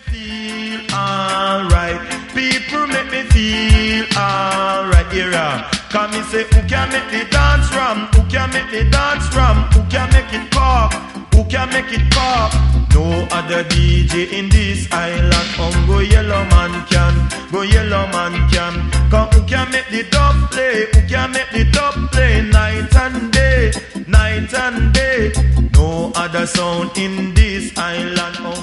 feel alright. People make me feel alright. Here, come me say, who can make the dance ram? Who can make the dance ram? Who can make it pop? Who can make it pop? No other DJ in this island. Go Yellow Man can, go Yellow Man can. Come, who can make the dub play? Who can make the dub play? Night and day, night and day. No other sound in this island.